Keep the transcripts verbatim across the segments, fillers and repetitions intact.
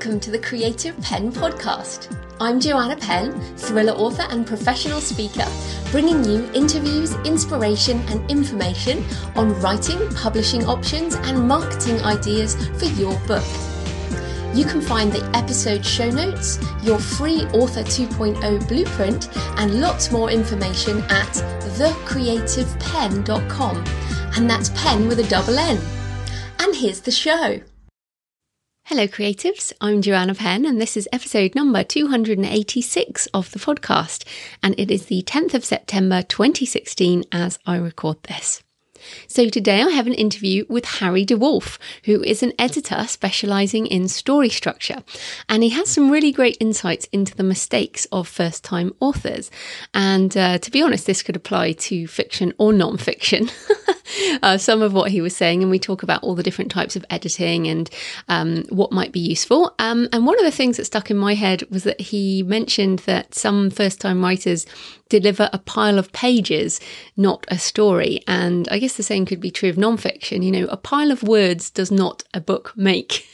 welcome to the Creative Penn podcast. I'm Joanna Penn, thriller author and professional speaker, bringing you interviews, inspiration and information on writing, publishing options and marketing ideas for your book. You can find the episode show notes, your free Author two point oh blueprint and lots more information at the creative penn dot com, and that's pen with a double N. And here's the show. Hello creatives, I'm Joanna Penn and this is episode number two hundred eighty-six of the podcast, and it is the tenth of September twenty sixteen as I record this. So today I have an interview with Harry de Wolf, who is an editor specialising in story structure, and he has some really great insights into the mistakes of first-time authors. And uh, to be honest, this could apply to fiction or non-fiction. uh, some of what he was saying, and we talk about all the different types of editing and um, what might be useful. Um, and one of the things that stuck in my head was that he mentioned that some first-time writers deliver a pile of pages, not a story. And I guess the same could be true of non-fiction. You know, a pile of words does not a book make.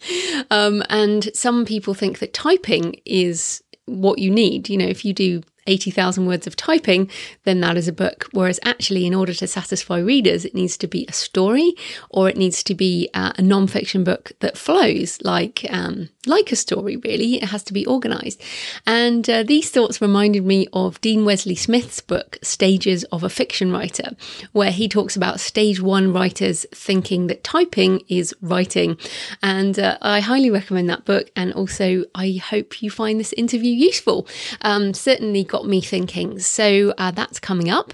um, and some people think that typing is what you need. You know, if you do eighty thousand words of typing, then that is a book. Whereas actually, in order to satisfy readers, it needs to be a story, or it needs to be uh, a non-fiction book that flows like um, like a story, really. It has to be organised. And uh, these thoughts reminded me of Dean Wesley Smith's book, Stages of a Fiction Writer, where he talks about stage one writers thinking that typing is writing. And uh, I highly recommend that book. And also, I hope you find this interview useful. Um, certainly got me thinking. So uh, that's coming up.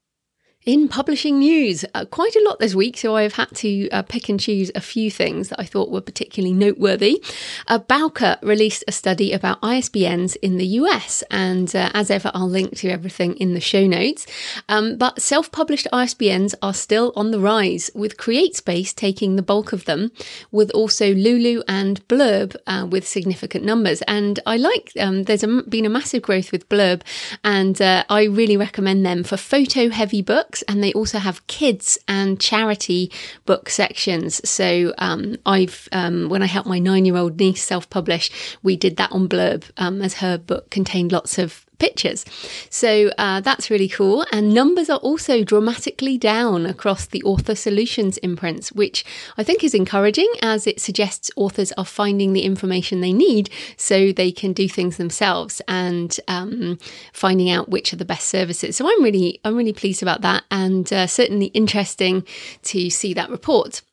In publishing news, uh, quite a lot this week, so I've had to uh, pick and choose a few things that I thought were particularly noteworthy. Uh, Bowker released a study about I S B Ns in the U S, and uh, as ever, I'll link to everything in the show notes. Um, but self-published I S B Ns are still on the rise, with CreateSpace taking the bulk of them, with also Lulu and Blurb uh, with significant numbers. And I like, um, there's a, been a massive growth with Blurb, and uh, I really recommend them for photo-heavy books. And they also have kids and charity book sections. So um, I've um, when I helped my nine-year-old niece self-publish, we did that on Blurb um, as her book contained lots of pictures. So uh, that's really cool. And numbers are also dramatically down across the Author Solutions imprints, which I think is encouraging, as it suggests authors are finding the information they need so they can do things themselves, and um, finding out which are the best services. So I'm really, I'm really pleased about that, and uh, certainly interesting to see that report.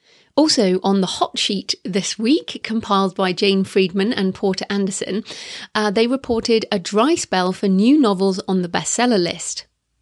Also on the hot sheet this week, compiled by Jane Friedman and Porter Anderson, uh, they reported a dry spell for new novels on the bestseller list.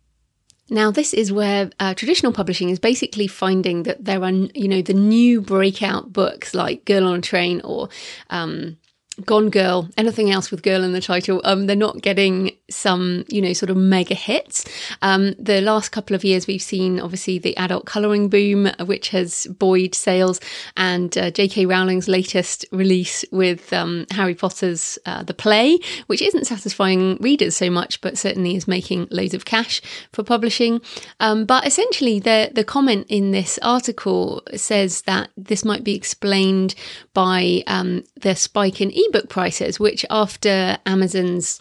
Now, this is where uh, traditional publishing is basically finding that there are, you know, the new breakout books like Girl on a Train or um, Gone Girl, anything else with girl in the title, um, they're not getting some, you know, sort of mega hits. Um, the last couple of years, we've seen, obviously, the adult colouring boom, which has buoyed sales, and uh, J K Rowling's latest release with um, Harry Potter's uh, The Play, which isn't satisfying readers so much, but certainly is making loads of cash for publishing. Um, but essentially, the, the comment in this article says that this might be explained by um, the spike in ebook prices, which after Amazon's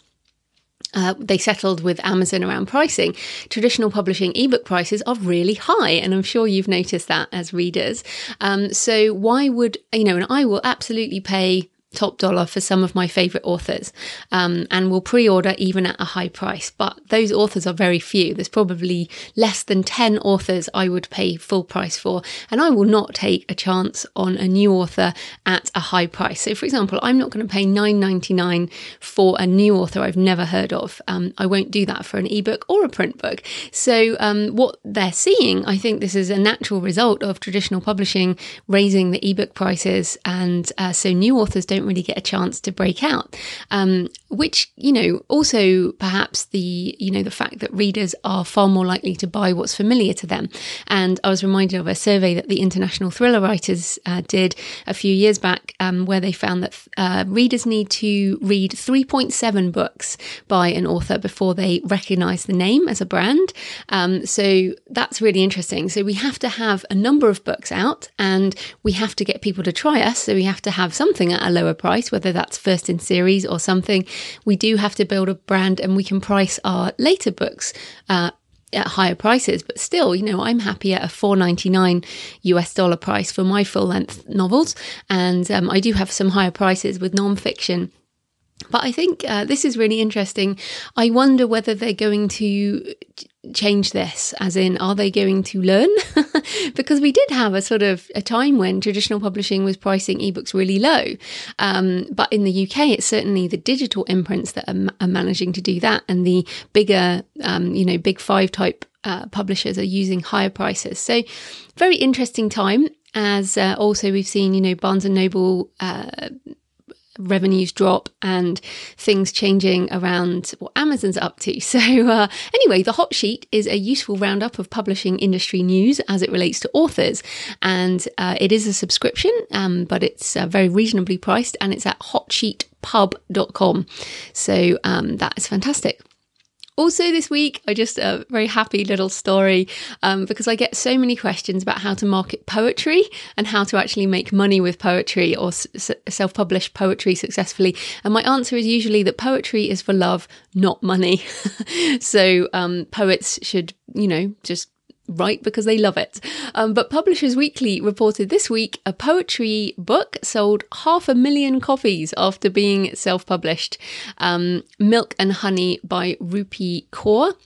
Uh, they settled with Amazon around pricing, traditional publishing ebook prices are really high. And I'm sure you've noticed that as readers. Um, so why would, you know, and I will absolutely pay top dollar for some of my favourite authors, um, and will pre-order even at a high price. But those authors are very few. There's probably less than ten authors I would pay full price for, and I will not take a chance on a new author at a high price. So, for example, I'm not going to pay nine ninety-nine for a new author I've never heard of. Um, I won't do that for an ebook or a print book. So um, what they're seeing, I think this is a natural result of traditional publishing raising the ebook prices, and uh, so new authors don't really get a chance to break out, um, which, you know, also perhaps the, you know, the fact that readers are far more likely to buy what's familiar to them. And I was reminded of a survey that the International Thriller Writers uh, did a few years back, um, where they found that uh, readers need to read three point seven books by an author before they recognise the name as a brand. Um, so that's really interesting. So we have to have a number of books out, and we have to get people to try us. So we have to have something at a lower price, whether that's first in series or something. We do have to build a brand, and we can price our later books uh, at higher prices, but still, you know, I'm happy at a four ninety-nine U S dollar price for my full length novels. And um, I do have some higher prices with non-fiction. But I think uh, this is really interesting. I wonder whether they're going to change this, as in, are they going to learn? Because we did have a sort of a time when traditional publishing was pricing ebooks really low. Um, but in the U K, it's certainly the digital imprints that are, are managing to do that. And the bigger, um, you know, big five type uh, publishers are using higher prices. So very interesting time, as uh, also we've seen, you know, Barnes and Noble uh revenues drop and things changing around what Amazon's up to. So uh, anyway, the Hot Sheet is a useful roundup of publishing industry news as it relates to authors. And uh, it is a subscription, um, but it's uh, very reasonably priced, and it's at hot sheet pub dot com. So um, that is fantastic. Also this week, I just a very happy little story um, because I get so many questions about how to market poetry and how to actually make money with poetry or s- self-publish poetry successfully. And my answer is usually that poetry is for love, not money. So um, poets should, you know, just write because they love it. Um, but Publishers Weekly reported this week a poetry book sold half a million copies after being self-published. Um, Milk and Honey by Rupi Kaur.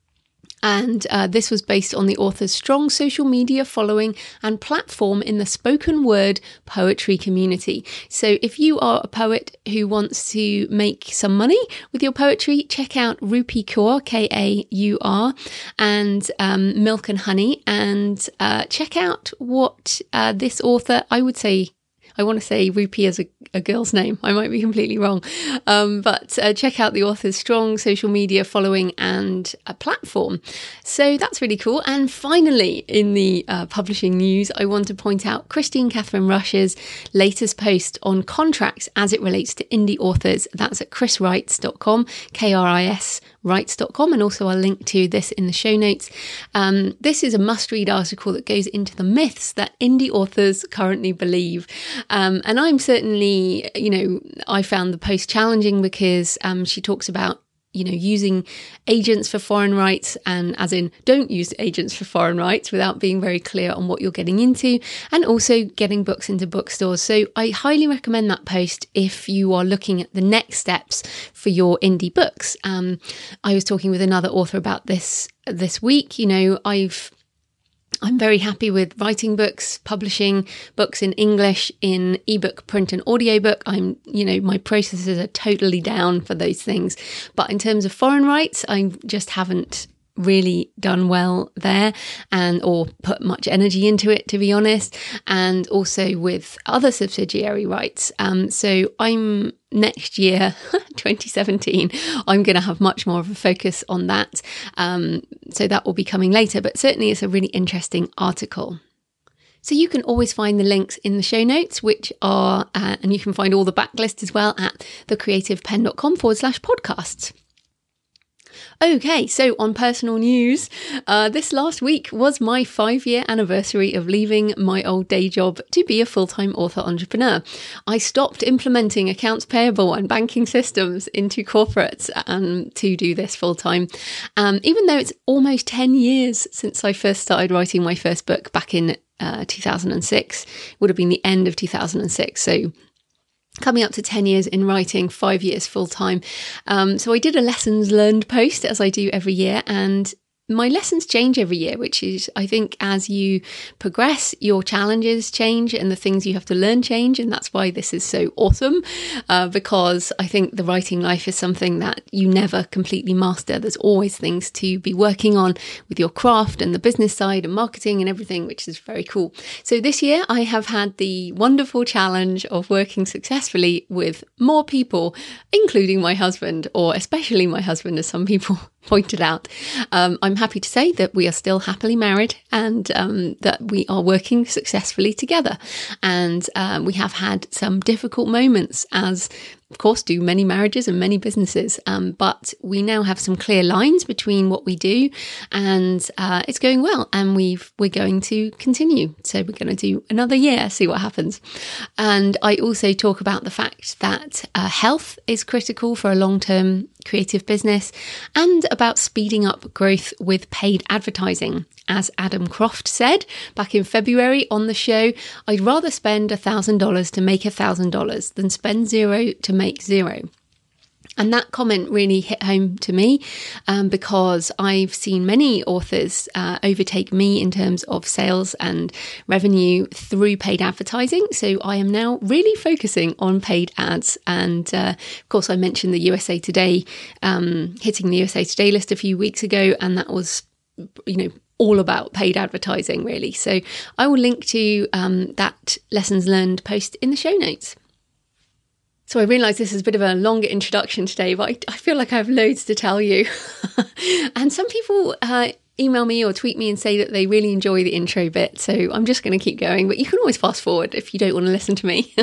And uh, this was based on the author's strong social media following and platform in the spoken word poetry community. So if you are a poet who wants to make some money with your poetry, check out Rupi Kaur, K A U R, and um, Milk and Honey, and uh, check out what uh, this author, I would say, I want to say Rupi as a, a girl's name. I might be completely wrong. Um, but uh, check out the author's strong social media following and a platform. So that's really cool. And finally, in the uh, publishing news, I want to point out Christine Catherine Rush's latest post on contracts as it relates to indie authors. That's at chris writes dot com, K R I S writes dot com, and also I'll link to this in the show notes. Um, this is a must-read article that goes into the myths that indie authors currently believe. Um, and I'm certainly, you know, I found the post challenging because um, she talks about, you know, using agents for foreign rights, and as in don't use agents for foreign rights without being very clear on what you're getting into, and also getting books into bookstores. So I highly recommend that post if you are looking at the next steps for your indie books. Um, I was talking with another author about this this week. You know, I've I'm very happy with writing books, publishing books in English, in ebook, print and audiobook. I'm, you know, my processes are totally down for those things. But in terms of foreign rights, I just haven't really done well there, and or put much energy into it, to be honest, and also with other subsidiary rights. Um, so I'm next year, twenty seventeen, I'm going to have much more of a focus on that. Um, so that will be coming later, but certainly it's a really interesting article. So you can always find the links in the show notes, which are, uh, and you can find all the backlist as well at thecreativepenn.com forward slash podcasts. Okay, so on personal news, uh, this last week was my five-year anniversary of leaving my old day job to be a full-time author entrepreneur. I stopped implementing accounts payable and banking systems into corporates um, to do this full-time, um, even though it's almost ten years since I first started writing my first book back in uh, two thousand six. It would have been the end of two thousand six, so coming up to ten years in writing, five years full time. Um, so I did a lessons learned post, as I do every year, and my lessons change every year, which is, I think, as you progress, your challenges change and the things you have to learn change. And that's why this is so awesome, uh, because I think the writing life is something that you never completely master. There's always things to be working on with your craft and the business side and marketing and everything, which is very cool. So this year I have had the wonderful challenge of working successfully with more people, including my husband, or especially my husband, as some people pointed out. Um, I'm happy to say that we are still happily married, and um, that we are working successfully together. And um, we have had some difficult moments as of course, do many marriages and many businesses, um, but we now have some clear lines between what we do, and uh, it's going well, and we've, we're going to continue. So we're going to do another year, see what happens. And I also talk about the fact that uh, health is critical for a long-term creative business, and about speeding up growth with paid advertising. As Adam Croft said back in February on the show, I'd rather spend one thousand dollars to make one thousand dollars than spend zero to make zero. And that comment really hit home to me um, because I've seen many authors uh, overtake me in terms of sales and revenue through paid advertising. So I am now really focusing on paid ads. And uh, of course, I mentioned the U S A Today, um, hitting the U S A Today list a few weeks ago. And that was, you know, all about paid advertising, really. So I will link to um, that lessons learned post in the show notes. So I realise this is a bit of a longer introduction today, but I, I feel like I have loads to tell you. And some people uh, email me or tweet me and say that they really enjoy the intro bit. So I'm just going to keep going, but you can always fast forward if you don't want to listen to me.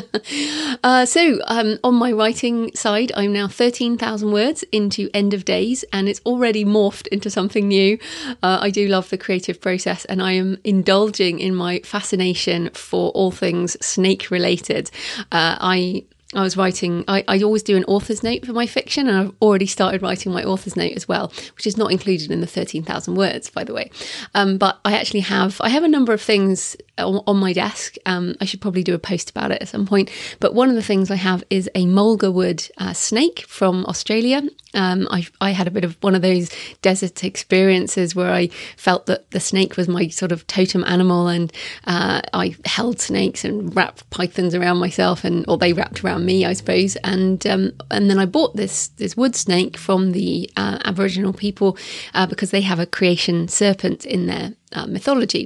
uh, so um, on my writing side, I'm now thirteen thousand words into End of Days, and it's already morphed into something new. Uh, I do love the creative process, and I am indulging in my fascination for all things snake related. Uh, I I was writing, I, I always do an author's note for my fiction, and I've already started writing my author's note as well, which is not included in the thirteen thousand words, by the way. Um, but I actually have, I have a number of things on, on my desk. Um, I should probably do a post about it at some point. But one of the things I have is a mulga wood uh, snake from Australia. Um, I, I had a bit of one of those desert experiences where I felt that the snake was my sort of totem animal, and uh, I held snakes and wrapped pythons around myself, and or they wrapped around me, I suppose. And um, and then I bought this this wood snake from the uh, Aboriginal people uh, because they have a creation serpent in their uh, mythology.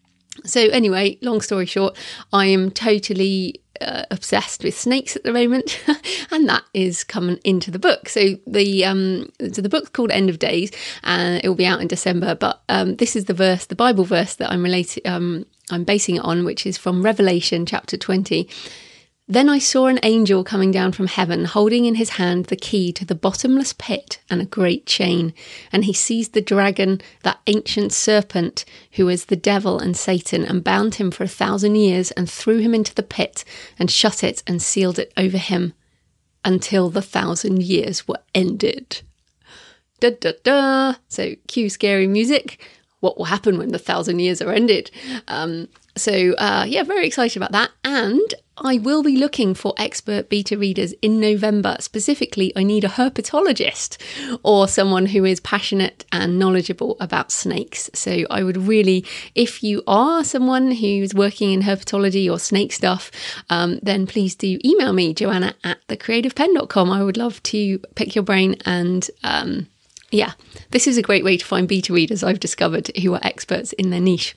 So anyway, long story short, I am totally uh, obsessed with snakes at the moment, and that is coming into the book. So the um, so the book's called End of Days, and it will be out in December. But um, this is the verse, the Bible verse that I'm related, um, I'm basing it on, which is from Revelation chapter twenty. Then I saw an angel coming down from heaven, holding in his hand the key to the bottomless pit and a great chain. And he seized the dragon, that ancient serpent, who is the devil and Satan, and bound him for a thousand years, and threw him into the pit, and shut it and sealed it over him, until the thousand years were ended. Da da da. So cue scary music. What will happen when the thousand years are ended? Um, so uh, yeah, very excited about that. And I will be looking for expert beta readers in November. Specifically, I need a herpetologist or someone who is passionate and knowledgeable about snakes. So I would really, if you are someone who's working in herpetology or snake stuff, um, then please do email me, Joanna at the creative pen dot com. I would love to pick your brain, and um, yeah, this is a great way to find beta readers, I've discovered, who are experts in their niche.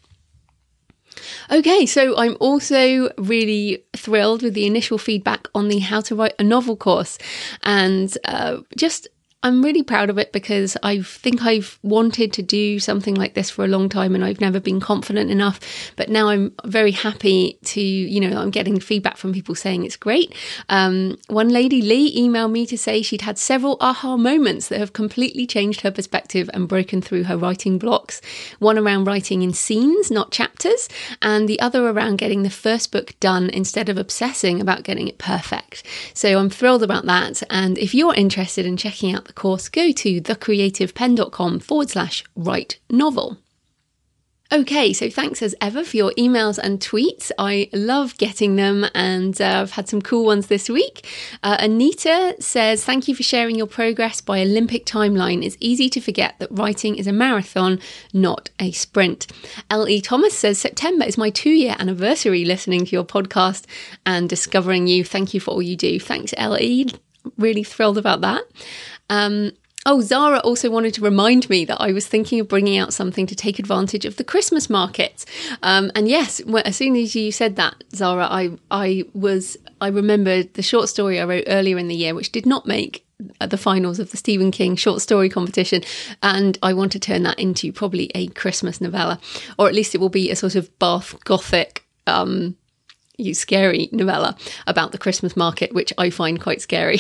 Okay, so I'm also really thrilled with the initial feedback on the How to Write a Novel course, and uh, just I'm really proud of it because I think I've wanted to do something like this for a long time and I've never been confident enough. But now I'm very happy to, you know, I'm getting feedback from people saying it's great. Um, one lady, Lee, emailed me to say she'd had several aha moments that have completely changed her perspective and broken through her writing blocks. One around writing in scenes, not chapters, and the other around getting the first book done instead of obsessing about getting it perfect. So I'm thrilled about that. And if you're interested in checking out the course, go to thecreativepen.com forward slash write novel. Okay, so thanks as ever for your emails and tweets. I love getting them, and uh, I've had some cool ones this week. Uh, Anita says, thank you for sharing your progress by Olympic timeline. It's easy to forget that writing is a marathon, not a sprint. L E Thomas says, September is my two-year anniversary listening to your podcast and discovering you. Thank you for all you do. Thanks, L E. Really thrilled about that. Um, Oh, Zara also wanted to remind me that I was thinking of bringing out something to take advantage of the Christmas market. Um, and yes, as soon as you said that, Zara, I I was I remembered the short story I wrote earlier in the year, which did not make the finals of the Stephen King short story competition. And I want to turn that into probably a Christmas novella, or at least it will be a sort of Bath Gothic um you scary novella about the Christmas market, which I find quite scary.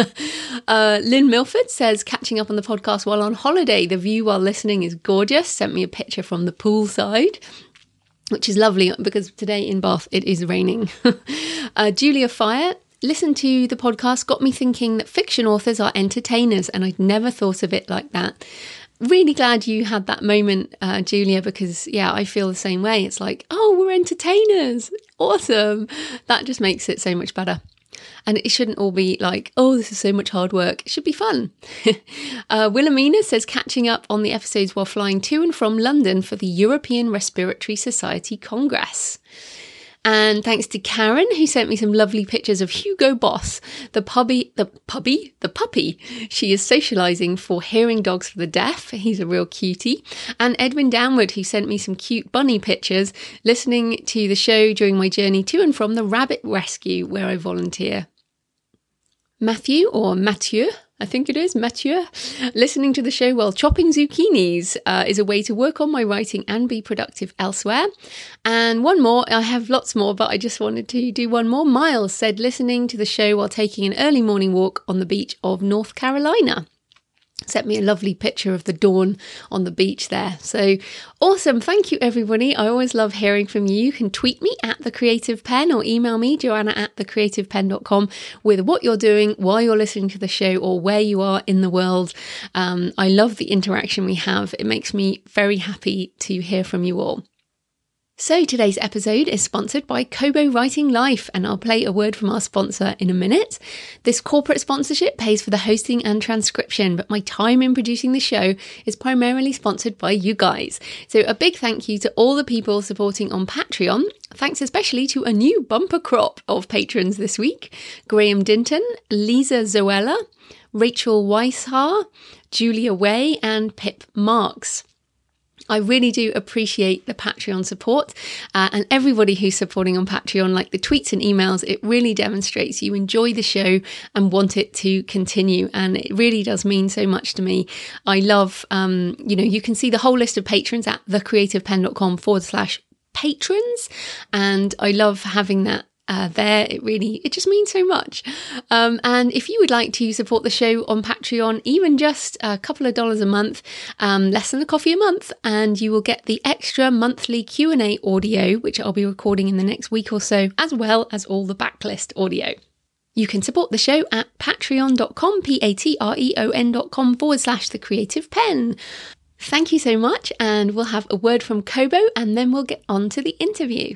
uh, Lynn Milford says, catching up on the podcast while on holiday. The view while listening is gorgeous. Sent me a picture from the poolside, which is lovely because today in Bath it is raining. uh, Julia Fire, listen to the podcast, got me thinking that fiction authors are entertainers, and I'd never thought of it like that. Really glad you had that moment, uh, Julia, because, yeah, I feel the same way. It's like, oh, we're entertainers. Awesome. That just makes it so much better. And it shouldn't all be like, oh, this is so much hard work. It should be fun. uh, Wilhelmina says, catching up on the episodes while flying to and from London for the European Respiratory Society Congress. And thanks to Karen, who sent me some lovely pictures of Hugo Boss, the puppy, the puppy, the puppy. She is socialising for Hearing Dogs for the Deaf. He's a real cutie. And Edwin Downward, who sent me some cute bunny pictures, listening to the show during my journey to and from the rabbit rescue where I volunteer. Matthew, or Mathieu, I think it is, Mathieu, listening to the show while chopping zucchinis uh, is a way to work on my writing and be productive elsewhere. And one more, I have lots more, but I just wanted to do one more. Miles said, listening to the show while taking an early morning walk on the beach of North Carolina. Sent me a lovely picture of the dawn on the beach there. So awesome. Thank you, everybody. I always love hearing from you. You can tweet me at The Creative Pen or email me, joanna at the creative pen dot com, with what you're doing while you're listening to the show or where you are in the world. Um, I love the interaction we have. It makes me very happy to hear from you all. So today's episode is sponsored by Kobo Writing Life, and I'll play a word from our sponsor in a minute. This corporate sponsorship pays for the hosting and transcription, but my time in producing the show is primarily sponsored by you guys. So a big thank you to all the people supporting on Patreon. Thanks especially to a new bumper crop of patrons this week: Graham Dinton, Lisa Zoella, Rachel Weishar, Julia Way, and Pip Marks. I really do appreciate the Patreon support uh, and everybody who's supporting on Patreon, like the tweets and emails. It really demonstrates you enjoy the show and want it to continue. And it really does mean so much to me. I love, um, you know, you can see the whole list of patrons at thecreativepen.com forward slash patrons. And I love having that Uh, there. It really, it just means so much. Um, and if you would like to support the show on Patreon, even just a couple of dollars a month, um, less than a coffee a month, and you will get the extra monthly Q and A audio, which I'll be recording in the next week or so, as well as all the backlist audio. You can support the show at patreon.com, P-A-T-R-E-O-N dot com forward slash the creative pen. Thank you so much. And we'll have a word from Kobo and then we'll get on to the interview.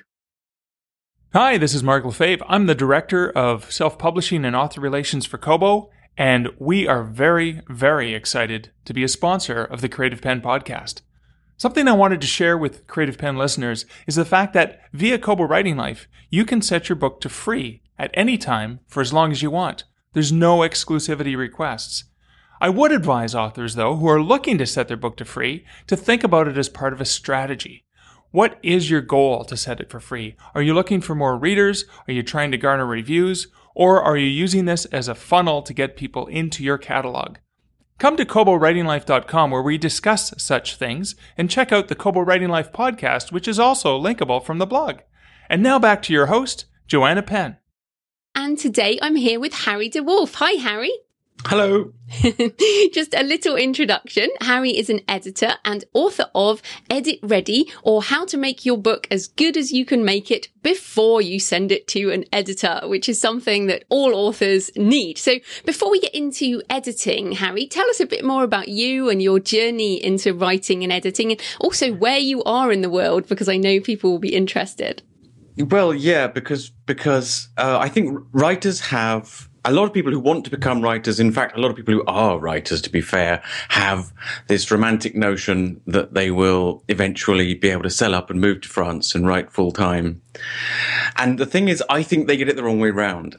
Hi, this is Mark Lefebvre. I'm the Director of Self-Publishing and Author Relations for Kobo, and we are very, very excited to be a sponsor of the Creative Pen podcast. Something I wanted to share with Creative Pen listeners is the fact that via Kobo Writing Life, you can set your book to free at any time for as long as you want. There's no exclusivity requests. I would advise authors, though, who are looking to set their book to free, to think about it as part of a strategy. What is your goal to set it for free? Are you looking for more readers? Are you trying to garner reviews? Or are you using this as a funnel to get people into your catalog? Come to kobo writing life dot com where we discuss such things, and check out the Kobo Writing Life podcast, which is also linkable from the blog. And now back to your host, Joanna Penn. And today I'm here with Harry de Wolf. Hi, Harry. Hello. Just a little introduction. Harry is an editor and author of Edit Ready, or How to Make Your Book as Good as You Can Make It Before You Send It to an Editor, which is something that all authors need. So before we get into editing, Harry, tell us a bit more about you and your journey into writing and editing, and also where you are in the world, because I know people will be interested. Well, yeah, because because uh, I think writers have... A lot of people who want to become writers, in fact, a lot of people who are writers, to be fair, have this romantic notion that they will eventually be able to sell up and move to France and write full time. And the thing is, I think they get it the wrong way round.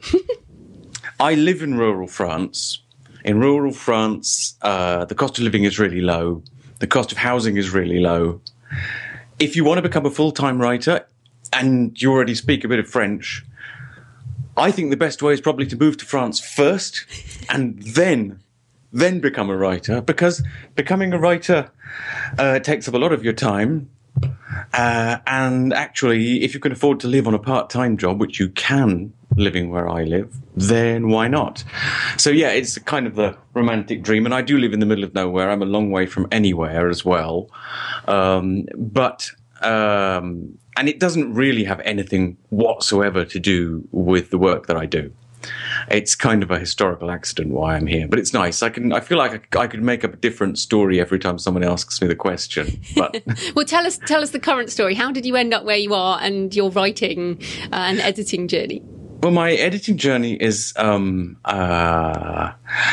I live in rural France. In rural France, uh, the cost of living is really low. The cost of housing is really low. If you want to become a full-time writer, and you already speak a bit of French, I think the best way is probably to move to France first and then, then become a writer, because becoming a writer uh, takes up a lot of your time Uh, and actually, if you can afford to live on a part-time job, which you can living where I live, then why not? So yeah, it's kind of the romantic dream. And I do live in the middle of nowhere. I'm a long way from anywhere as well. Um, but, um, and it doesn't really have anything whatsoever to do with the work that I do. It's kind of a historical accident why I'm here, but it's nice. I can. I feel like I, I could make up a different story every time someone asks me the question. But well, tell us, tell us the current story. How did you end up where you are and your writing uh, and editing journey? Well, my editing journey is um, uh,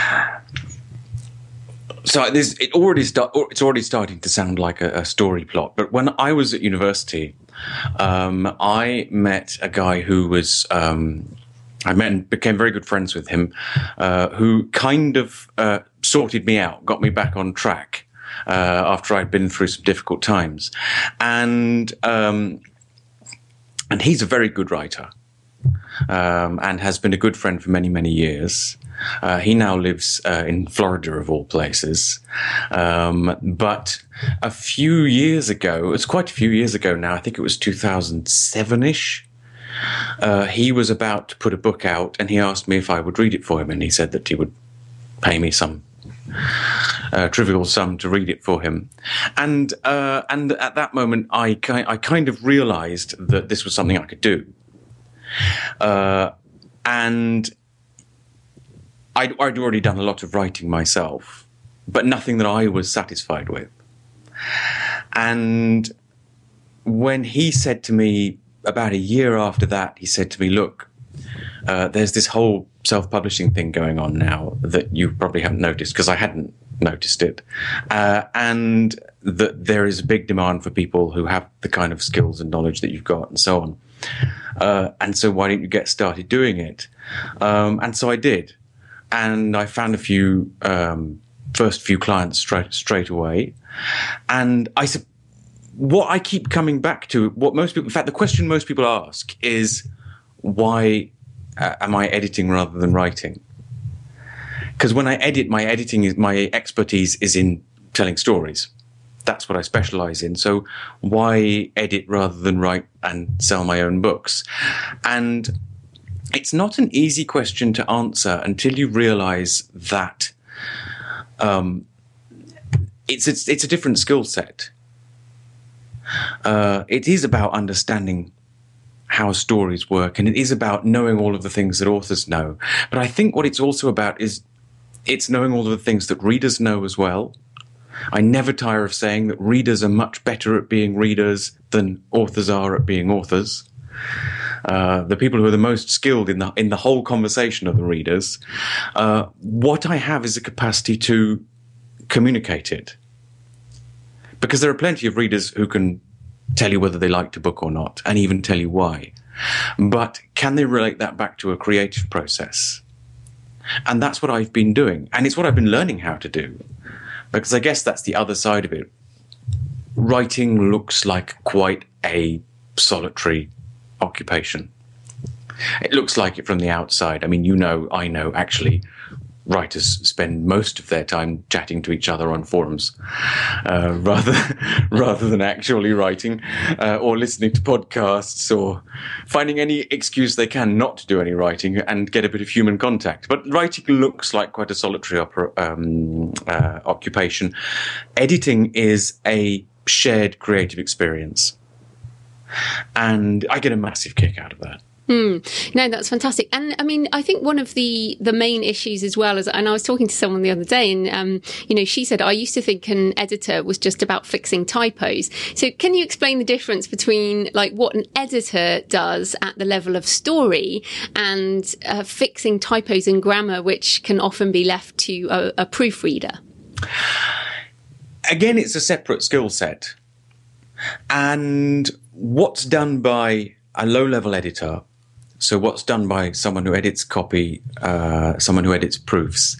so this. It already start. It's already starting to sound like a, a story plot. But when I was at university, um, I met a guy who was. Um, I met and became very good friends with him, uh, who kind of uh, sorted me out, got me back on track uh, after I'd been through some difficult times, and um, and he's a very good writer, um, and has been a good friend for many many years. Uh, he now lives uh, in Florida, of all places, um, but a few years ago, it's quite a few years ago now. I think it was two thousand seven-ish. Uh, he was about to put a book out, and he asked me if I would read it for him, and he said that he would pay me some uh, trivial sum to read it for him. And uh, and at that moment, I ki- I kind of realised that this was something I could do. Uh, and I'd, I'd already done a lot of writing myself, but nothing that I was satisfied with. And when he said to me, about a year after that, he said to me, look, uh, there's this whole self-publishing thing going on now that you probably haven't noticed, because I hadn't noticed it. Uh, and that there is a big demand for people who have the kind of skills and knowledge that you've got and so on. Uh, and so why don't you get started doing it? Um, and so I did. And I found a few, um, first few clients straight, straight away. And I suppose, what I keep coming back to, what most people, in fact, the question most people ask is, why uh, am I editing rather than writing? Because when I edit, my editing is, my expertise is in telling stories. That's what I specialize in. So why edit rather than write and sell my own books? And it's not an easy question to answer until you realize that um, it's, it's, it's a different skill set. Uh, it is about understanding how stories work, and it is about knowing all of the things that authors know. But I think what it's also about is it's knowing all of the things that readers know as well. I never tire of saying that readers are much better at being readers than authors are at being authors. Uh, the people who are the most skilled in the in the whole conversation are the readers. Uh, what I have is a capacity to communicate it. Because there are plenty of readers who can tell you whether they liked a book or not, and even tell you why. But can they relate that back to a creative process? And that's what I've been doing. And it's what I've been learning how to do. Because I guess that's the other side of it. Writing looks like quite a solitary occupation. It looks like it from the outside. I mean, you know, I know, actually, writers spend most of their time chatting to each other on forums, uh, rather rather than actually writing, uh, or listening to podcasts, or finding any excuse they can not to do any writing and get a bit of human contact. But writing looks like quite a solitary opera, um, uh, occupation. Editing is a shared creative experience, and I get a massive kick out of that. Mm. No, that's fantastic. And I mean, I think one of the, the main issues as well is, and I was talking to someone the other day, and, um, you know, she said, I used to think an editor was just about fixing typos. So can you explain the difference between like what an editor does at the level of story and uh, fixing typos and grammar, which can often be left to a, a proofreader? Again, it's a separate skill set. And what's done by a low-level editor, so what's done by someone who edits copy, uh, someone who edits proofs,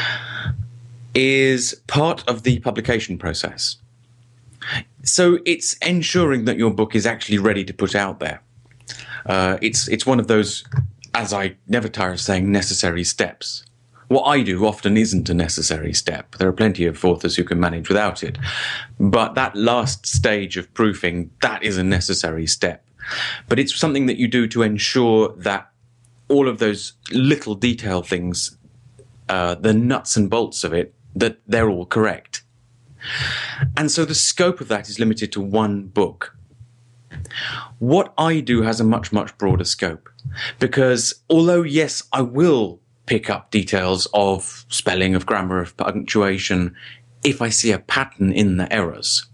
is part of the publication process. So it's ensuring that your book is actually ready to put out there. Uh, it's it's one of those, as I never tire of saying, necessary steps. What I do often isn't a necessary step. There are plenty of authors who can manage without it. But that last stage of proofing, that is a necessary step. But it's something that you do to ensure that all of those little detail things, uh, the nuts and bolts of it, that they're all correct. And so the scope of that is limited to one book. What I do has a much, much broader scope, because although, yes, I will pick up details of spelling, of grammar, of punctuation, if I see a pattern in the errors,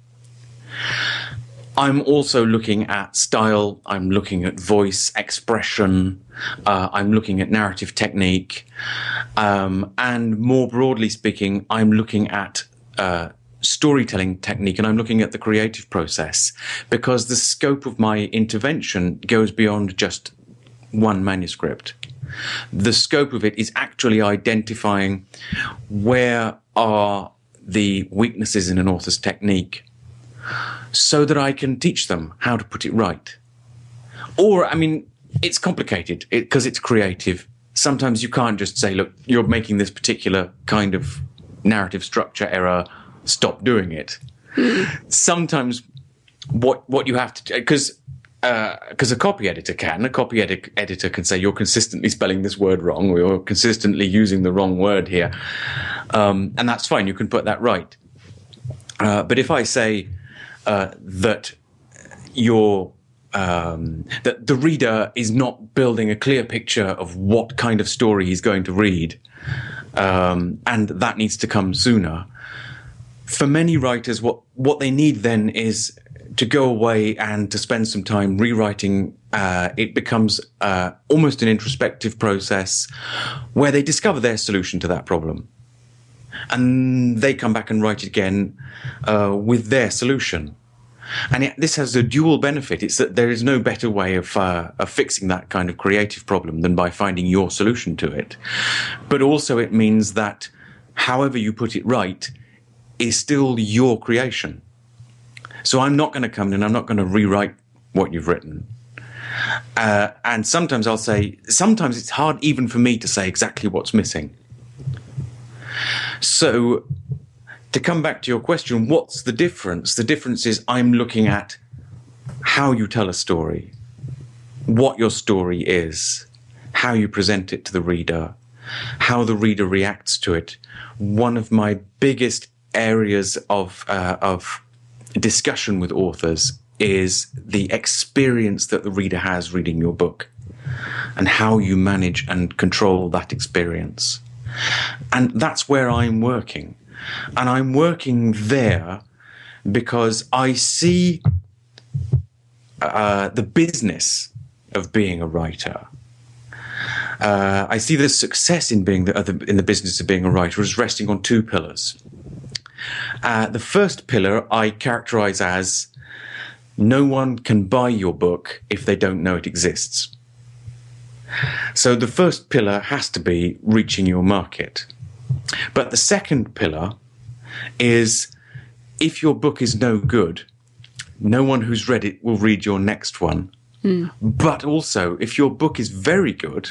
I'm also looking at style, I'm looking at voice, expression, uh, I'm looking at narrative technique, um, and more broadly speaking, I'm looking at uh, storytelling technique, and I'm looking at the creative process, because the scope of my intervention goes beyond just one manuscript. The scope of it is actually identifying where are the weaknesses in an author's technique so that I can teach them how to put it right. Or, I mean, it's complicated because it, it's creative. Sometimes you can't just say, look, you're making this particular kind of narrative structure error, stop doing it. Sometimes what what you have to do, because because uh, a copy editor can, a copy edit- editor can say, you're consistently spelling this word wrong, or you're consistently using the wrong word here. Um, and that's fine, you can put that right. Uh, but if I say uh, that you're Um, that the reader is not building a clear picture of what kind of story he's going to read, um, and that needs to come sooner. For many writers, what, what they need then is to go away and to spend some time rewriting. Uh, it becomes uh, almost an introspective process where they discover their solution to that problem. And they come back and write it again uh, with their solution. And it, this has a dual benefit. It's that there is no better way of, uh, of fixing that kind of creative problem than by finding your solution to it. But also it means that however you put it right is still your creation. So I'm not going to come in and I'm not going to rewrite what you've written. Uh, and sometimes I'll say, sometimes it's hard even for me to say exactly what's missing. So to come back to your question, what's the difference? The difference is I'm looking at how you tell a story, what your story is, how you present it to the reader, how the reader reacts to it. One of my biggest areas of uh, of discussion with authors is the experience that the reader has reading your book and how you manage and control that experience. And that's where I'm working. And I'm working there because I see uh, the business of being a writer. Uh, I see the success in being the, uh, the in the business of being a writer as resting on two pillars. Uh, the first pillar I characterize as no one can buy your book if they don't know it exists. So the first pillar has to be reaching your market. But the second pillar is if your book is no good, no one who's read it will read your next one. Mm. But also, if your book is very good,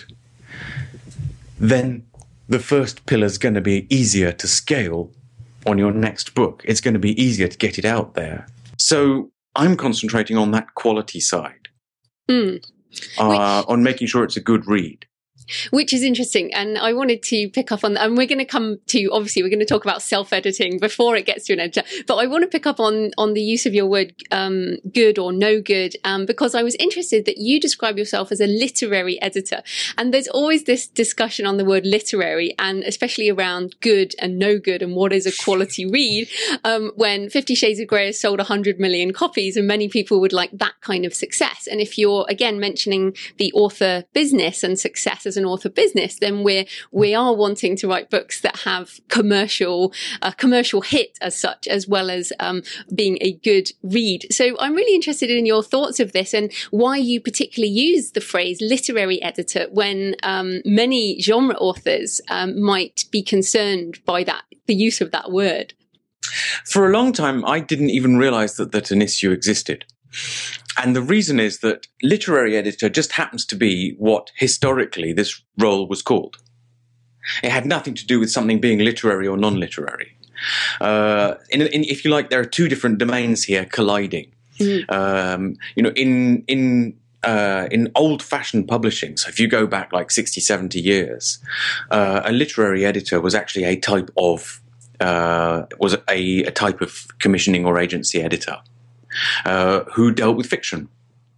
then the first pillar is going to be easier to scale on your next book. It's going to be easier to get it out there. So I'm concentrating on that quality side, mm. uh, Which- on making sure it's a good read. Which is interesting. And I wanted to pick up on that. And we're going to come to, obviously, we're going to talk about self-editing before it gets to an editor. But I want to pick up on, on the use of your word, um, good or no good, um, because I was interested that you describe yourself as a literary editor. And there's always this discussion on the word literary, and especially around good and no good and what is a quality read, um, when Fifty Shades of Grey has sold one hundred million copies and many people would like that kind of success. And if you're, again, mentioning the author business and success as an author business, then we're we are wanting to write books that have commercial a commercial hit as such, as well as um, being a good read. So I'm really interested in your thoughts of this and why you particularly use the phrase literary editor when um, many genre authors um, might be concerned by that, the use of that word. For a long time, I didn't even realize that, that an issue existed. And the reason is that literary editor just happens to be what historically this role was called. It had nothing to do with something being literary or non-literary. Uh, in, in, if you like, there are two different domains here colliding. Mm. Um, you know, in in uh, in old-fashioned publishing, so if you go back like sixty, seventy years, uh, a literary editor was actually a type of uh, was a, a type of commissioning or agency editor uh, who dealt with fiction.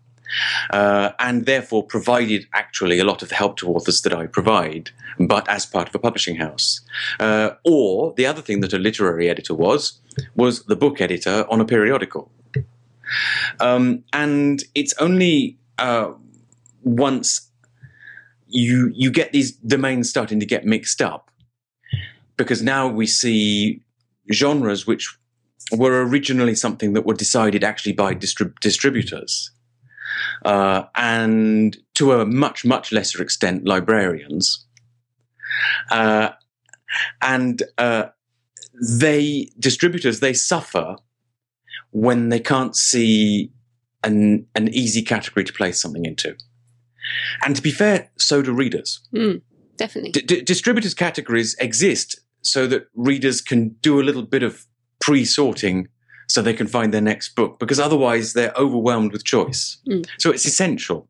Uh, and therefore provided actually a lot of the help to authors that I provide, but as part of a publishing house. Uh, or the other thing that a literary editor was, was the book editor on a periodical. Um, and it's only uh, once you you get these domains starting to get mixed up, because now we see genres which were originally something that were decided actually by distrib- distributors. Uh, and to a much, much lesser extent, librarians. Uh, and uh, they, distributors, they suffer when they can't see an, an easy category to place something into. And to be fair, so do readers. Mm, definitely. D- d- distributors' categories exist so that readers can do a little bit of pre-sorting so they can find their next book, because otherwise they're overwhelmed with choice. Mm. So it's essential.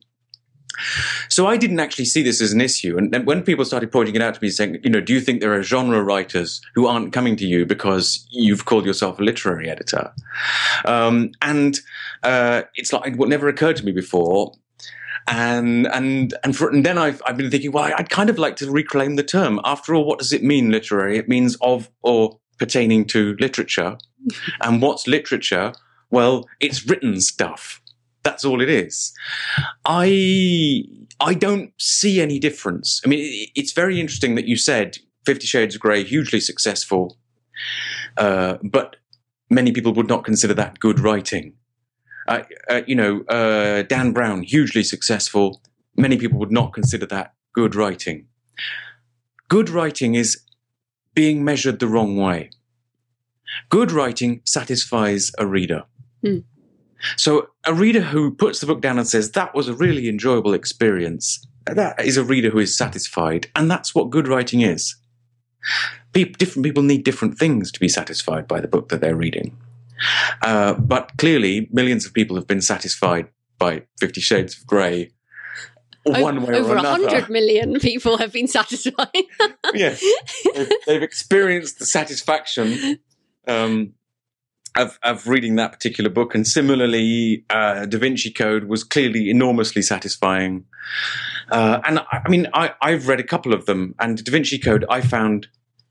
So I didn't actually see this as an issue. And, and when people started pointing it out to me, saying, you know, do you think there are genre writers who aren't coming to you because you've called yourself a literary editor? Um, and uh, it's like what never occurred to me before. And and and, for, and then I've, I've been thinking, well, I'd kind of like to reclaim the term. After all, what does it mean, literary? It means of or pertaining to literature. And what's literature? Well, it's written stuff. That's all it is. I I don't see any difference. I mean, it, it's very interesting that you said Fifty Shades of Grey, hugely successful, uh, but many people would not consider that good writing. Uh, uh, you know, uh, Dan Brown, hugely successful. Many people would not consider that good writing. Good writing is being measured the wrong way. Good writing satisfies a reader. Mm. So a reader who puts the book down and says, that was a really enjoyable experience, that is a reader who is satisfied. And that's what good writing is. People, different people need different things to be satisfied by the book that they're reading. Uh, but clearly, millions of people have been satisfied by Fifty Shades of Grey. One way Over or another. one hundred million people have been satisfied. Yes. They've, they've experienced the satisfaction Um, of, of reading that particular book. And similarly, uh, Da Vinci Code was clearly enormously satisfying. Uh, and I, I mean, I, I've read a couple of them, and Da Vinci Code I found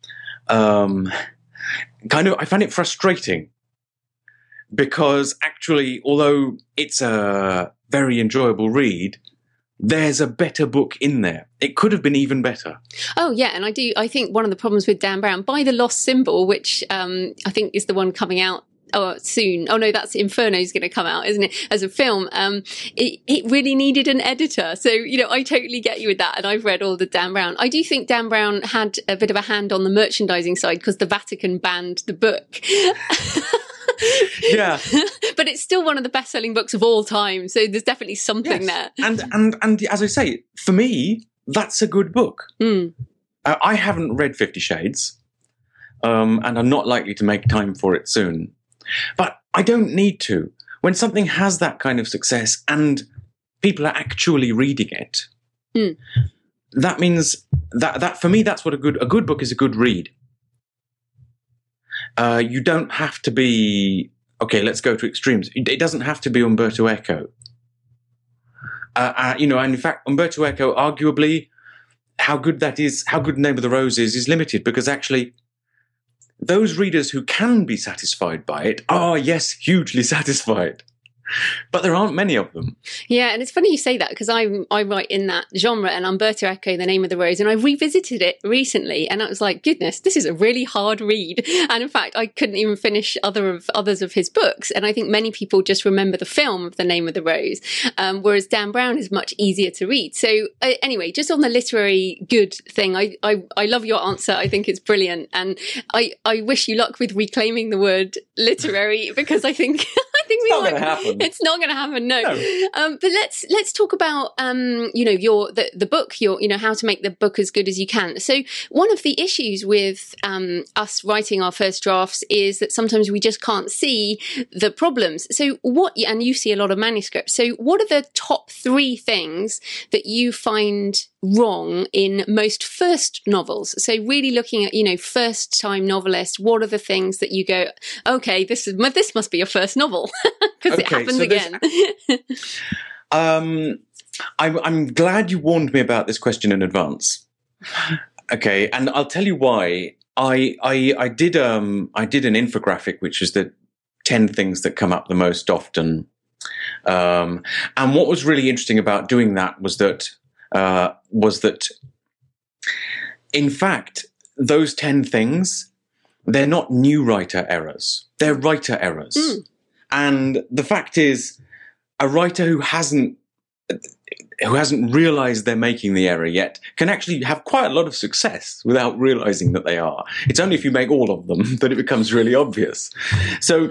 um, kind of, I found it frustrating because actually, although it's a very enjoyable read, there's a better book in there. It could have been even better. Oh, yeah. And I do, I think one of the problems with Dan Brown, By the Lost Symbol, which um, I think is the one coming out oh, soon. Oh, no, that's Inferno's going to come out, isn't it? As a film. Um, it, it really needed an editor. So, you know, I totally get you with that. And I've read all the Dan Brown. I do think Dan Brown had a bit of a hand on the merchandising side because the Vatican banned the book. Yeah. But it's still one of the best-selling books of all time, so there's definitely something yes. there. And and and as I say, for me, that's a good book. Mm. Uh, I haven't read Fifty Shades, um, and I'm not likely to make time for it soon. But I don't need to. When something has that kind of success and people are actually reading it, mm. that means that that for me, that's what a good a good book is. A good read. Uh, you don't have to be, okay, let's go to extremes. It doesn't have to be Umberto Eco. Uh, uh, you know, and in fact, Umberto Eco, arguably, how good that is, how good Name of the Rose is, is limited because actually those readers who can be satisfied by it are, yes, hugely satisfied. But there aren't many of them. Yeah, and it's funny you say that because I I write in that genre, and Umberto Eco, The Name of the Rose, and I revisited it recently, and I was like, goodness, this is a really hard read. And in fact, I couldn't even finish other of others of his books. And I think many people just remember the film of The Name of the Rose, um, whereas Dan Brown is much easier to read. So uh, anyway, just on the literary good thing, I, I I love your answer. I think it's brilliant, and I I wish you luck with reclaiming the word literary because I think I think think we not might, going to happen. It's not going to happen. No. No. Um, but let's let's talk about um, you know your the, the book, your you know how to make the book as good as you can. So one of the issues with um, us writing our first drafts is that sometimes we just can't see the problems. So what? And you see a lot of manuscripts. So what are the top three things that you find wrong in most first novels? So really looking at, you know, first time novelists, what are the things that you go, okay, this is this must be a first novel because okay, it happens so again. um, I'm, I'm glad you warned me about this question in advance. Okay, and I'll tell you why. I I, I did um I did an infographic which is the ten things that come up the most often. Um, and what was really interesting about doing that was that uh, was that, in fact, those ten things, they're not new writer errors. They're writer errors. Mm. And the fact is, a writer who hasn't who hasn't realized they're making the error yet can actually have quite a lot of success without realizing that they are. It's only if you make all of them that it becomes really obvious. So...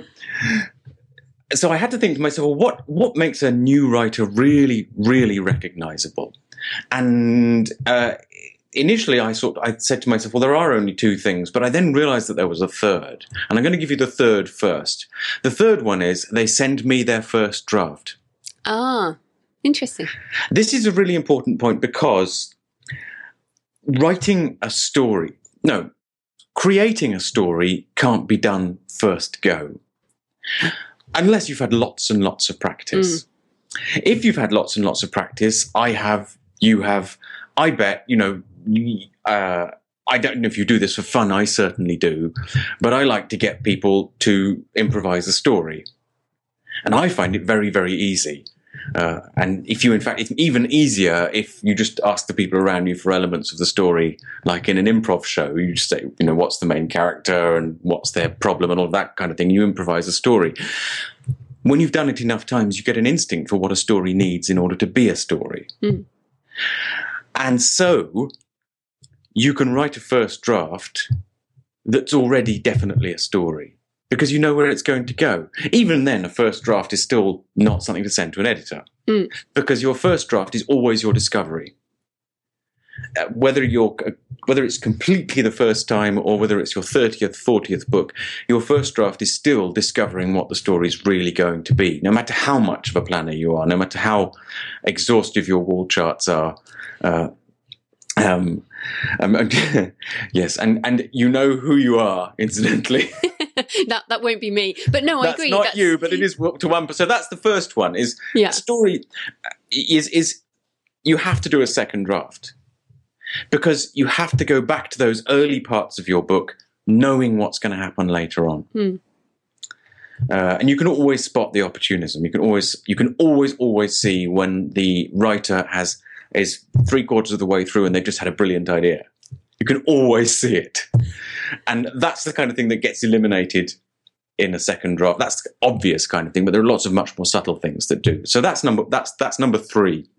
So I had to think to myself, well, what, what makes a new writer really, really recognizable? And uh, initially I sort I said to myself, well, there are only two things, but I then realized that there was a third. And I'm going to give you the third first. The third one is they send me their first draft. Ah, interesting. This is a really important point because writing a story, no, creating a story can't be done first go. Unless you've had lots and lots of practice. Mm. If you've had lots and lots of practice, I have, you have, I bet, you know, uh, I don't know if you do this for fun, I certainly do, but I like to get people to improvise a story. And I find it very, very easy. Uh, and if you, in fact, it's even easier if you just ask the people around you for elements of the story, like in an improv show, you just say, you know, what's the main character and what's their problem and all that kind of thing. You improvise a story. When you've done it enough times, you get an instinct for what a story needs in order to be a story. Mm. And so you can write a first draft that's already definitely a story, because you know where it's going to go. Even then, a first draft is still not something to send to an editor, mm. because your first draft is always your discovery. Uh, whether you're, uh, whether it's completely the first time or whether it's your thirtieth, fortieth book, your first draft is still discovering what the story is really going to be, no matter how much of a planner you are, no matter how exhaustive your wall charts are. Uh, um, um, yes, and, and you know who you are, incidentally. that that won't be me, but no, that's I agree. Not that's not you, but it is to one. So that's the first one. Is yeah. story is is you have to do a second draft because you have to go back to those early parts of your book, knowing what's going to happen later on. Hmm. Uh, and you can always spot the opportunism. You can always you can always always see when the writer has is three quarters of the way through and they've just had a brilliant idea. You can always see it. And that's the kind of thing that gets eliminated in a second draft. That's the obvious kind of thing, but there are lots of much more subtle things that do. So that's number that's that's number three.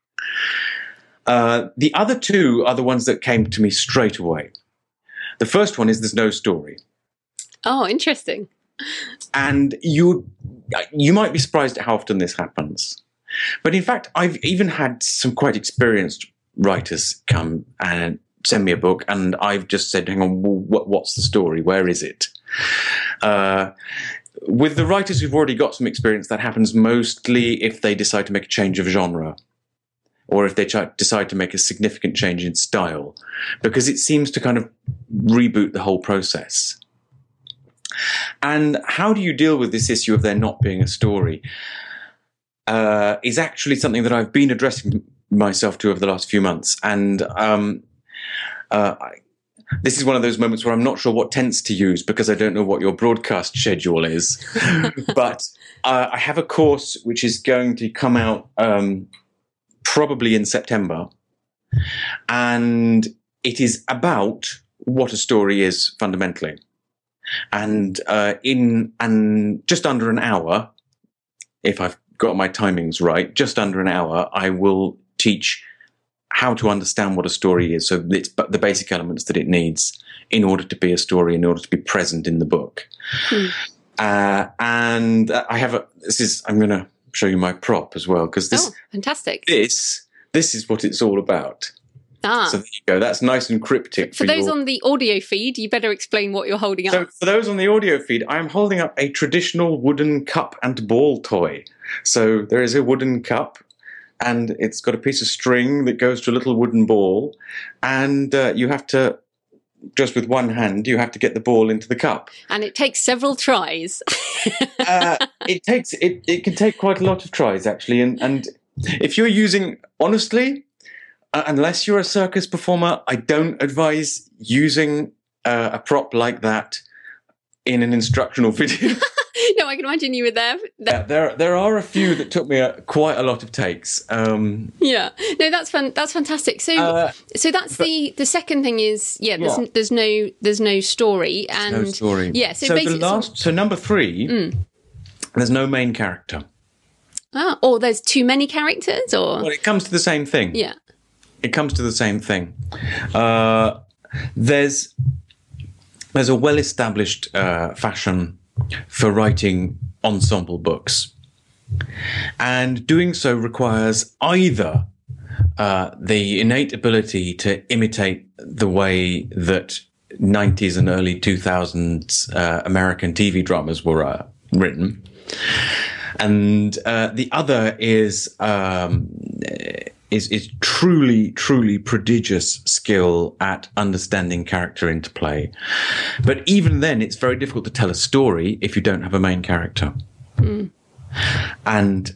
Uh, the other two are the ones that came to me straight away. The first one is there's no story. Oh, interesting. And you you might be surprised at how often this happens. But in fact, I've even had some quite experienced writers come and send me a book, and I've just said, hang on, well, what, what's the story? Where is it? Uh, with the writers who've already got some experience, that happens mostly if they decide to make a change of genre, or if they ch- decide to make a significant change in style, because it seems to kind of reboot the whole process. And how do you deal with this issue of there not being a story? Uh, is actually something that I've been addressing myself to over the last few months. And um, uh, I, this is one of those moments where I'm not sure what tense to use because I don't know what your broadcast schedule is. But uh, I have a course which is going to come out um, probably in September. And it is about what a story is fundamentally. And uh, in and just under an hour, if I've got my timings right, just under an hour, I will teach how to understand what a story is. So it's the basic elements that it needs in order to be a story, in order to be present in the book. Hmm. Uh, and I have a, this is, I'm going to show you my prop as well, because this, oh, fantastic. this, this is what it's all about. Ah. So there you go. That's nice and cryptic. For, for those your... on the audio feed, you better explain what you're holding up. So for those on the audio feed, I'm holding up a traditional wooden cup and ball toy. So there is a wooden cup, and it's got a piece of string that goes to a little wooden ball, and uh, you have to, just with one hand, you have to get the ball into the cup. And it takes several tries. uh, it takes it. It can take quite a lot of tries, actually, and and if you're using, honestly. Uh, unless you're a circus performer, I don't advise using uh, a prop like that in an instructional video. No, I can imagine you were there. Yeah, there, there are a few that took me a, quite a lot of takes. Um, yeah, no, that's fun. That's fantastic. So, uh, so that's but, the the second thing is yeah. There's, yeah. there's no there's no story and no story. Yeah. So, so basically, the last so number three, mm. there's no main character. Ah, or there's too many characters, or well, it comes to the same thing. Yeah. It comes to the same thing. Uh, there's there's a well-established uh, fashion for writing ensemble books, and doing so requires either uh, the innate ability to imitate the way that nineties and early two thousands uh, American T V dramas were uh, written, and uh, the other is. Um, Is, is truly, truly prodigious skill at understanding character interplay. But even then, it's very difficult to tell a story if you don't have a main character. Mm. And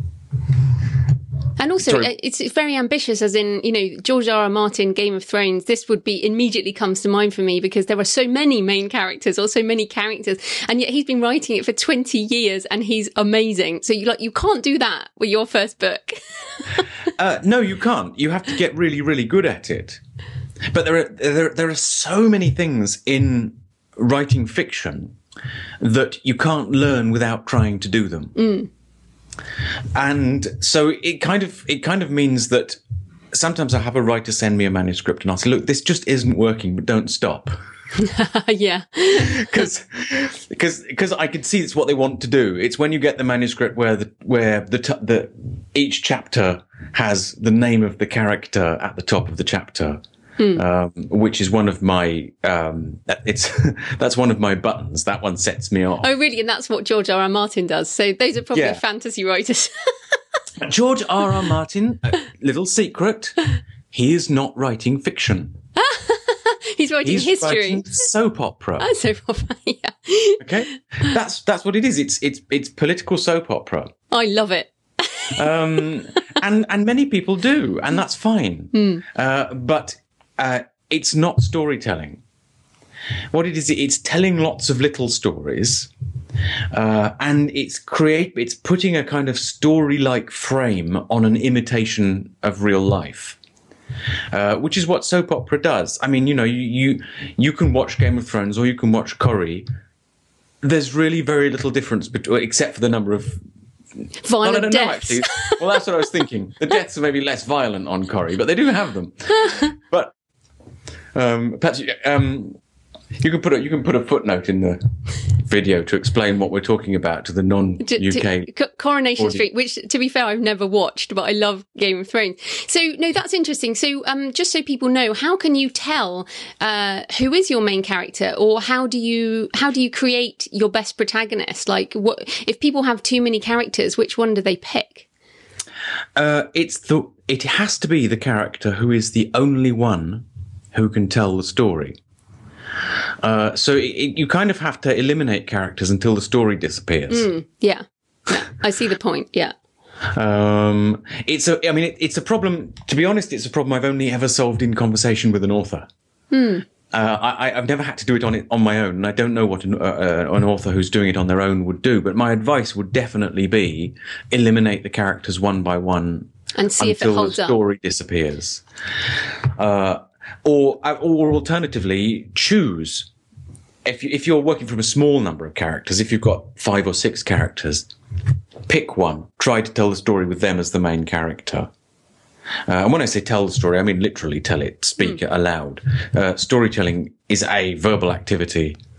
and also, Sorry. it's very ambitious, as in, you know, George R. R. Martin, Game of Thrones, this would be immediately comes to mind for me because there are so many main characters or so many characters, and yet he's been writing it for twenty years and he's amazing. So you like you can't do that with your first book. uh, no, you can't. You have to get really, really good at it. But there are there, there are so many things in writing fiction that you can't learn without trying to do them. Mm. And so it kind of it kind of means that sometimes I have a writer send me a manuscript and I'll say, look, this just isn't working, but don't stop. Yeah. Because because because I can see it's what they want to do. It's when you get the manuscript where the where the t- the each chapter has the name of the character at the top of the chapter. Hmm. Um, which is one of my um, it's that's one of my buttons. That one sets me off. Oh, really? And that's what George R. R. Martin does. So those are probably yeah. fantasy writers. George R. R. Martin, a little secret, he is not writing fiction. He's writing He's history. Writing soap opera. Oh, soap opera. Yeah. Okay, that's that's what it is. It's it's it's political soap opera. I love it. um, and and many people do, and that's fine. Hmm. Uh, but. Uh, it's not storytelling. What it is, it's telling lots of little stories, uh, and it's create. It's putting a kind of story-like frame on an imitation of real life, uh, which is what soap opera does. I mean, you know, you, you you can watch Game of Thrones or you can watch Corrie. There's really very little difference between, except for the number of violent well, I don't deaths. know, actually. Well, that's what I was thinking. The deaths are maybe less violent on Corrie, but they do have them. But um, perhaps um, you can put a you can put a footnote in the video to explain what we're talking about to the non-U K to, to, Coronation audience. Street, which, to be fair, I've never watched, but I love Game of Thrones. So, no, that's interesting. So, um, just so people know, how can you tell uh, who is your main character, or how do you how do you create your best protagonist? Like, what if people have too many characters? Which one do they pick? Uh, it's the it has to be the character who is the only one who can tell the story. Uh, so it, it, you kind of have to eliminate characters until the story disappears. Mm, yeah. yeah, I see the point. Yeah. Um, it's a. I mean, it, it's a problem. To be honest, it's a problem I've only ever solved in conversation with an author. Hmm. Uh, I, I've never had to do it on it on my own, and I don't know what an, uh, an author who's doing it on their own would do. But my advice would definitely be eliminate the characters one by one and see if it holds up. Until the story disappears. Uh, Or, or alternatively, choose. If, you, if you're working from a small number of characters, if you've got five or six characters, pick one. Try to tell the story with them as the main character. Uh, and when I say tell the story, I mean literally tell it, speak mm. it aloud. Uh, storytelling is a verbal activity,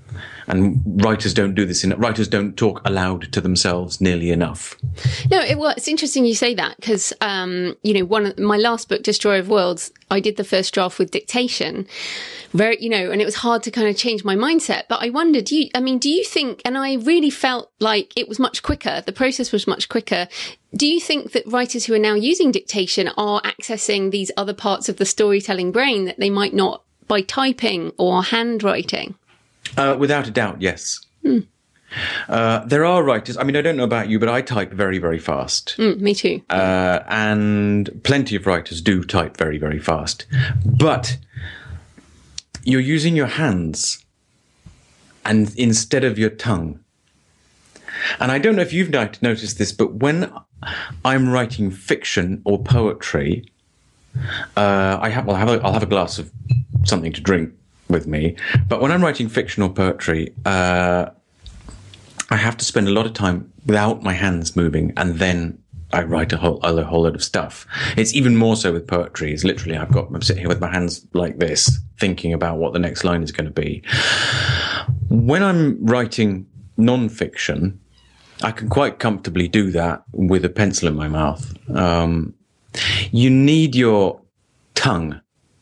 And writers don't do this. In, writers don't talk aloud to themselves nearly enough. No, it, well, it's interesting you say that because, um, you know, one of my last book, Destroyer of Worlds, I did the first draft with dictation, very, you know, and it was hard to kind of change my mindset. But I wondered, do you, I mean, do you think, and I really felt like it was much quicker, the process was much quicker. Do you think that writers who are now using dictation are accessing these other parts of the storytelling brain that they might not by typing or handwriting? Uh, without a doubt, yes. Mm. Uh, there are writers. I mean, I don't know about you, but I type very, very fast. Mm, me too. Uh, and plenty of writers do type very, very fast. But you're using your hands and instead of your tongue. And I don't know if you've noticed this, but when I'm writing fiction or poetry, uh, I have, I'll have a, I'll have a glass of something to drink with me. But when I'm writing fiction or poetry, uh, I have to spend a lot of time without my hands moving, and then I write a whole, a whole load of stuff. It's even more so with poetry. It's literally, I've got, I'm sitting here with my hands like this, thinking about what the next line is going to be. When I'm writing non-fiction, I can quite comfortably do that with a pencil in my mouth. Um, you need your tongue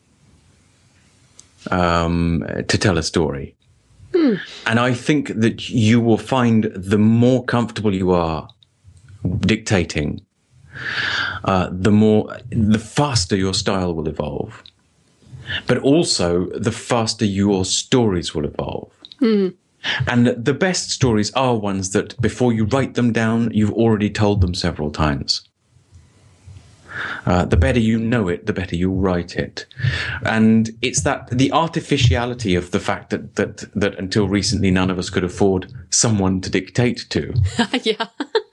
um, to tell a story. Hmm. And I think that you will find the more comfortable you are dictating, uh, the more, the faster your style will evolve. But also, the faster your stories will evolve. Hmm. And the best stories are ones that before you write them down, you've already told them several times. Uh, the better you know it, the better you'll write it. And it's that the artificiality of the fact that, that, that until recently, none of us could afford someone to dictate to. Yeah.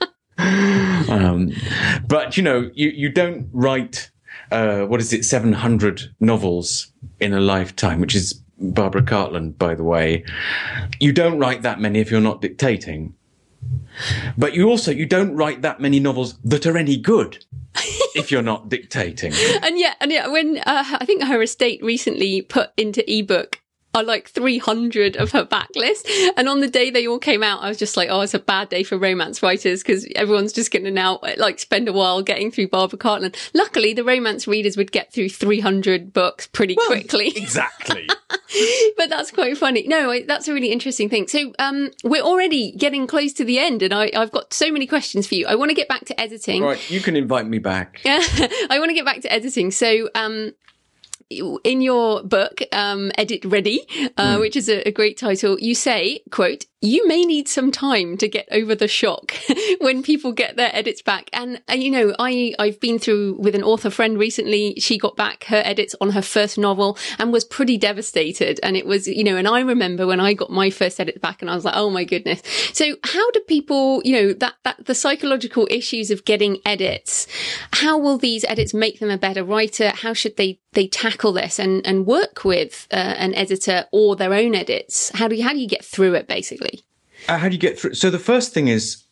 um, but, you know, you, you don't write, uh, what is it, seven hundred novels in a lifetime, which is Barbara Cartland, by the way. You don't write that many if you're not dictating. But you also, you don't write that many novels that are any good if you're not dictating. And yet, and yet when uh, I think her estate recently put into ebook are like three hundred of her backlist. And on the day they all came out, I was just like, oh, it's a bad day for romance writers because everyone's just going to now like spend a while getting through Barbara Cartland. Luckily, the romance readers would get through three hundred books pretty well, quickly. Exactly. But that's quite funny. No, that's a really interesting thing. So um, we're already getting close to the end and I, I've got so many questions for you. I want to get back to editing. Right, you can invite me back. I want to get back to editing. So um, in your book, um, Edit Ready, uh, mm. which is a, a great title, you say, quote, you may need some time to get over the shock when people get their edits back. And, uh, you know, I, I've been through with an author friend recently. She got back her edits on her first novel and was pretty devastated. And it was, you know, and I remember when I got my first edit back and I was like, oh my goodness. So how do people, you know, that, that the psychological issues of getting edits, how will these edits make them a better writer? How should they, they tackle this and, and work with uh, an editor or their own edits? How do you, how do you get through it basically? Uh, how do you get through? So the first thing is,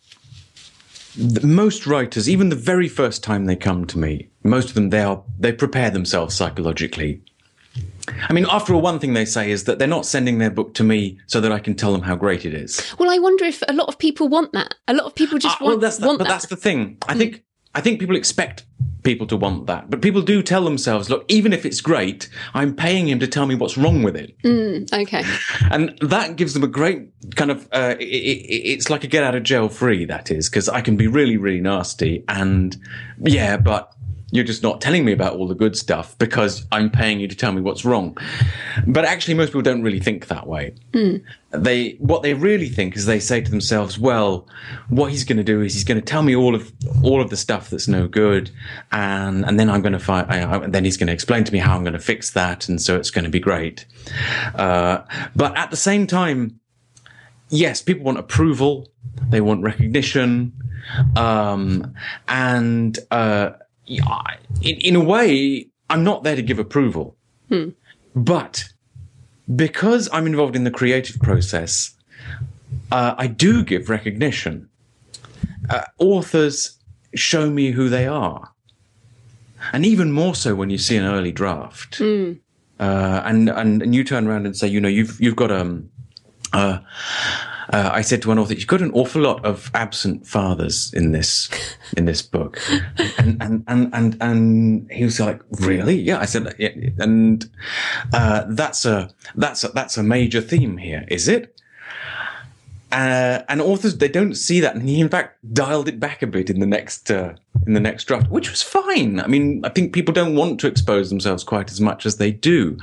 most writers, even the very first time they come to me, most of them, they are, they prepare themselves psychologically. I mean, after all, one thing they say is that they're not sending their book to me so that I can tell them how great it is. Well, I wonder if a lot of people want that. A lot of people just uh, want, well, that's the, want but that. But that's the thing. I think, mm. I think people expect people to want that. But people do tell themselves, look, even if it's great, I'm paying him to tell me what's wrong with it. Mm, okay. And that gives them a great kind of, uh, it, it, it's like a get out of jail free, that is, because I can be really, really nasty. And yeah, but you're just not telling me about all the good stuff because I'm paying you to tell me what's wrong. But actually, most people don't really think that way. Mm. They, what they really think is they say to themselves, well, what he's going to do is he's going to tell me all of, all of the stuff that's no good. And, and then I'm going to find, I, I, then he's going to explain to me how I'm going to fix that. And so it's going to be great. Uh, but at the same time, yes, people want approval. They want recognition. Um, and, uh, in, in a way, I'm not there to give approval. Hmm. But because I'm involved in the creative process, uh, I do give recognition. Uh, authors show me who they are. And even more so when you see an early draft. Hmm. Uh, and, and, and you turn around and say, you know, you've, you've got um, uh, uh, I said to one author, "You've got an awful lot of absent fathers in this in this book," and and and and, and he was like, "Really?" Yeah, I said, yeah. and uh, that's a that's a, that's a major theme here, is it? Uh, and authors, they don't see that, and he in fact dialed it back a bit in the next uh, in the next draft, which was fine. I mean, I think people don't want to expose themselves quite as much as they do.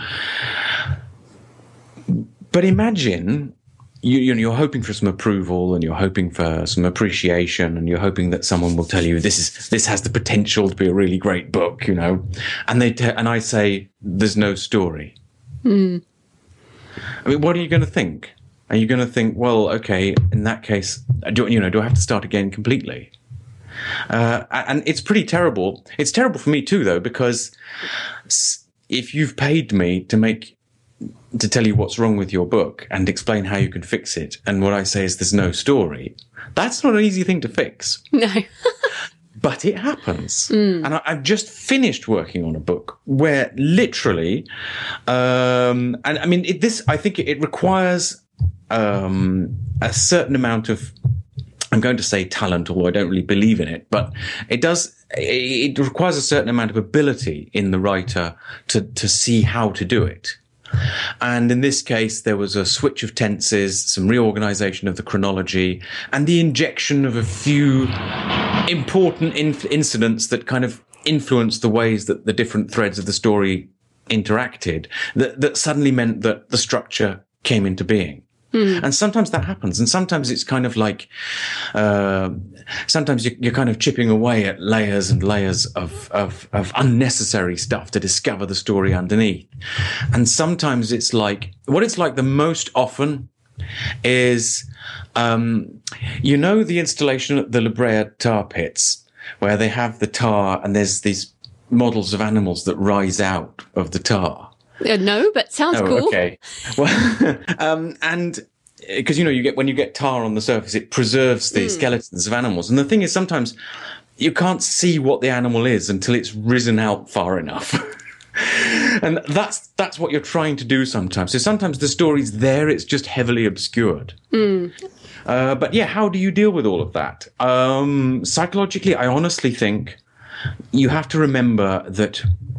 But imagine you, you know, you're hoping for some approval, and you're hoping for some appreciation, and you're hoping that someone will tell you this is this has the potential to be a really great book, you know, and they te- and I say there's no story. Mm. I mean, what are you going to think? Are you going to think, well, okay, in that case, do you know, do I have to start again completely? Uh, and it's pretty terrible. It's terrible for me too, though, because if you've paid me to make, to tell you what's wrong with your book and explain how you can fix it, and what I say is there's no story, that's not an easy thing to fix. No. But it happens. Mm. And I, I've just finished working on a book where literally, um, and I mean, it, this, I think it, it requires um, a certain amount of, I'm going to say talent, although I don't really believe in it, but it does, it, it requires a certain amount of ability in the writer to, to see how to do it. And in this case, there was a switch of tenses, some reorganization of the chronology, and the injection of a few important inf- incidents that kind of influenced the ways that the different threads of the story interacted, that, that suddenly meant that the structure came into being. Mm. And sometimes that happens. And sometimes it's kind of like, uh, sometimes you're, you're kind of chipping away at layers and layers of, of, of unnecessary stuff to discover the story underneath. And sometimes it's like, what it's like the most often is, um, you know, the installation at the La Brea tar pits where they have the tar and there's these models of animals that rise out of the tar. Uh, no, but sounds oh, cool. Okay. Well, um, and because, you know, you get, when you get tar on the surface, it preserves the mm. skeletons of animals. And the thing is, sometimes you can't see what the animal is until it's risen out far enough. And that's, that's what you're trying to do sometimes. So sometimes the story's there, it's just heavily obscured. Mm. Uh, but yeah, how do you deal with all of that? Um, psychologically, I honestly think you have to remember that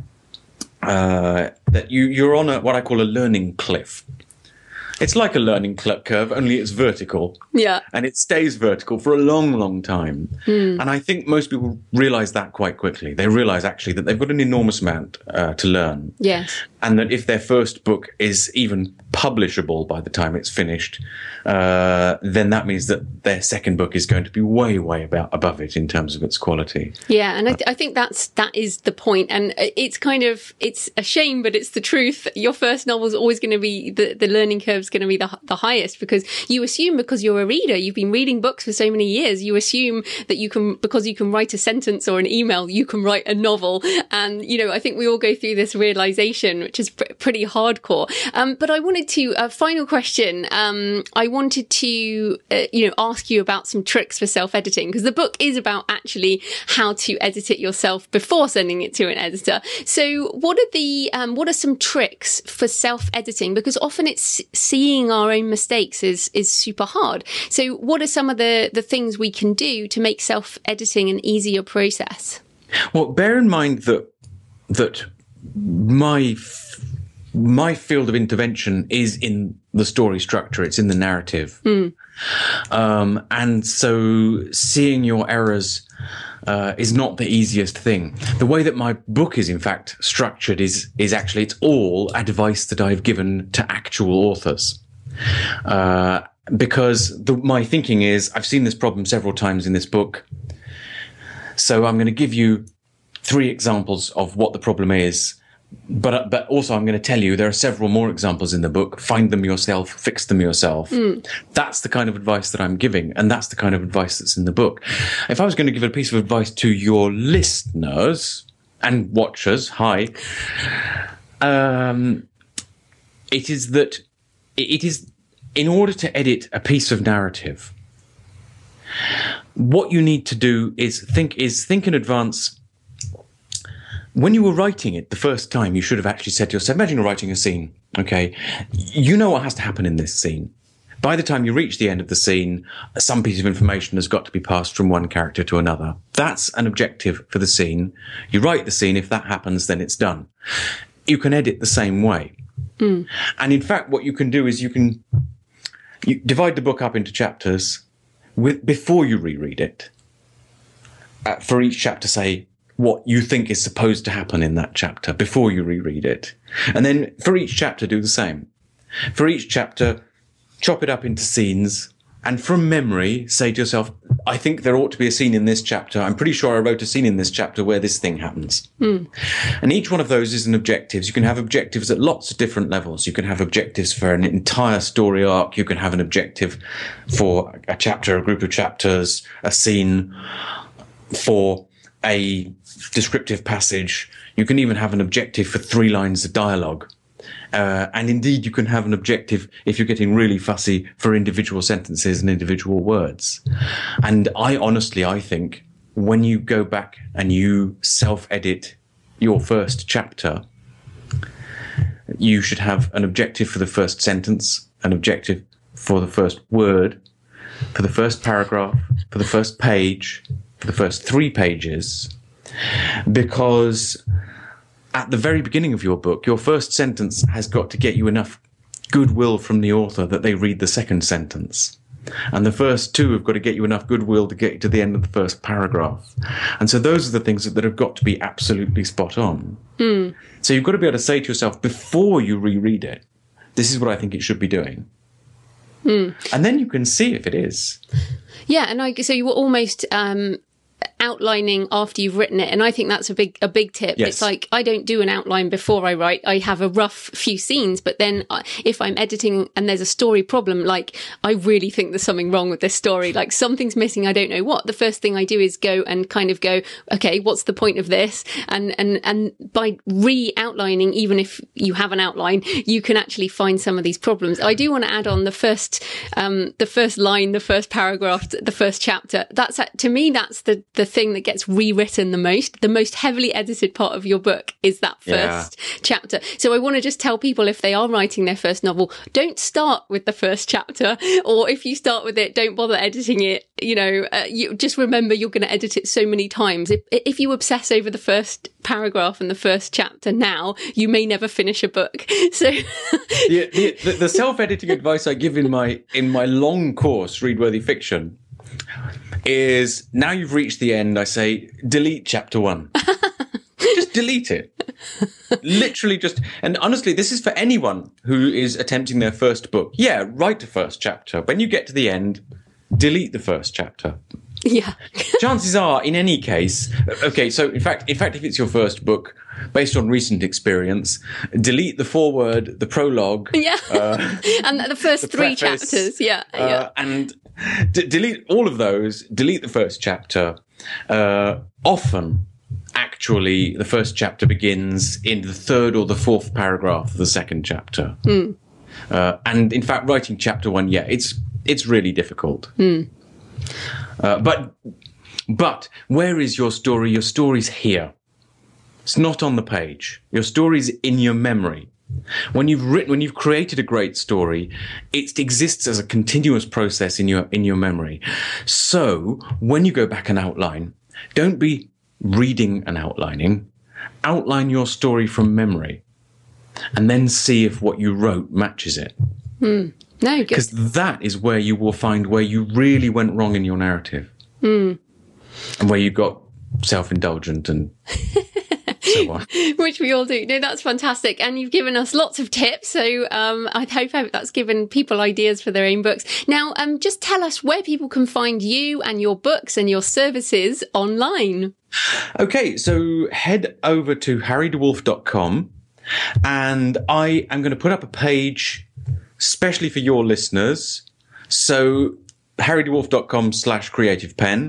Uh, that you, you're on a, what I call a learning cliff. It's like a learning cl- curve, only it's vertical. Yeah. And it stays vertical for a long, long time. Mm. And I think most people realize that quite quickly. They realize actually that they've got an enormous amount uh, to learn. Yes. And that if their first book is even publishable by the time it's finished, uh, then that means that their second book is going to be way, way about above it in terms of its quality. Yeah, and I, th- I think that's that is the point. And it's kind of it's a shame, but it's the truth. Your first novel is always going to be the the learning curve is going to be the the highest, because you assume, because you're a reader, you've been reading books for so many years, you assume that you can, because you can write a sentence or an email, you can write a novel. And you know, I think we all go through this realization, which is pr- pretty hardcore. Um, but I wanted to a uh, final question. Um, I wanted to uh, you know ask you about some tricks for self-editing, because the book is about actually how to edit it yourself before sending it to an editor. So what are the um, what are some tricks for self-editing? Because often it's seeing our own mistakes is is super hard. So what are some of the the things we can do to make self-editing an easier process? Well, bear in mind that that my my field of intervention is in the story structure. It's in the narrative. Mm. Um, and so seeing your errors uh, is not the easiest thing. The way that my book is, in fact, structured is is actually, it's all advice that I've given to actual authors. Uh, because the, my thinking is, I've seen this problem several times in this book. So I'm going to give you three examples of what the problem is. But but also I'm going to tell you there are several more examples in the book. Find them yourself, fix them yourself. Mm. That's the kind of advice that I'm giving, and that's the kind of advice that's in the book. If I was going to give a piece of advice to your listeners and watchers, hi, um, it is that it is in order to edit a piece of narrative, what you need to do is think is think in advance. When you were writing it the first time, you should have actually said to yourself, imagine you're writing a scene, okay? You know what has to happen in this scene. By the time you reach the end of the scene, some piece of information has got to be passed from one character to another. That's an objective for the scene. You write the scene. If that happens, then it's done. You can edit the same way. Mm. And in fact, what you can do is you can you divide the book up into chapters with, before you reread it. Uh, for each chapter, say what you think is supposed to happen in that chapter before you reread it. And then for each chapter, do the same. For each chapter, chop it up into scenes, and from memory, say to yourself, I think there ought to be a scene in this chapter. I'm pretty sure I wrote a scene in this chapter where this thing happens. Mm. And each one of those is an objectives. You can have objectives at lots of different levels. You can have objectives for an entire story arc. You can have an objective for a chapter, a group of chapters, a scene, for a descriptive passage. You can even have an objective for three lines of dialogue. Uh, and indeed, you can have an objective, if you're getting really fussy, for individual sentences and individual words. And I honestly, I think when you go back and you self-edit your first chapter, you should have an objective for the first sentence, an objective for the first word, for the first paragraph, for the first page, for the first three pages, because at the very beginning of your book, your first sentence has got to get you enough goodwill from the author that they read the second sentence. And the first two have got to get you enough goodwill to get you to the end of the first paragraph. And so those are the things that, that have got to be absolutely spot on. Mm. So you've got to be able to say to yourself, before you reread it, this is what I think it should be doing. Mm. And then you can see if it is. Yeah, and I, so you were almost um, outlining after you've written it, and I think that's a big a big tip. Yes. It's like I don't do an outline before I write. I have a rough few scenes, but then if I'm editing and there's a story problem, like I really think there's something wrong with this story, like something's missing, I don't know what, the first thing I do is go and kind of go, okay, what's the point of this? And and and by re-outlining, even if you have an outline, you can actually find some of these problems. I do want to add on the first um the first line, the first paragraph, the first chapter. That's to me, that's the the thing that gets rewritten the most. The most heavily edited part of your book is that first yeah. chapter. So I want to just tell people, if they are writing their first novel, don't start with the first chapter, or if you start with it, don't bother editing it. You know, uh, you just remember you're going to edit it so many times. If, if you obsess over the first paragraph and the first chapter now, you may never finish a book. So the, the, the, the self-editing advice I give in my in my long course, Read Worthy Fiction, is now you've reached the end, I say, delete chapter one. Just delete it. Literally just, and honestly, this is for anyone who is attempting their first book. Yeah, write the first chapter. When you get to the end, delete the first chapter. Yeah. Chances are, in any case, okay, so in fact, in fact, if it's your first book, based on recent experience, delete the foreword, the prologue. Yeah. Uh, and the first the three preface, chapters. Yeah. Uh, yeah. And d- delete all of those, delete the first chapter. Uh, often, actually, the first chapter begins in the third or the fourth paragraph of the second chapter. Mm. Uh, and in fact, writing chapter one, yeah, it's it's really difficult. Mm. Uh, but but where is your story? Your story's here. It's not on the page. Your story's in your memory. When you've written, when you've created a great story, it exists as a continuous process in your in your memory. So when you go back and outline, don't be reading and outlining. Outline your story from memory, and then see if what you wrote matches it. Mm. No, because that is where you will find where you really went wrong in your narrative, mm. and where you got self-indulgent and so on. Which we all do. No, that's fantastic, and you've given us lots of tips. So um, I hope, hope that's given people ideas for their own books. Now, um, just tell us where people can find you and your books and your services online. Okay, so head over to harry de wolf dot com, and I am going to put up a page especially for your listeners. So harry de wolf dot com slash creative pen.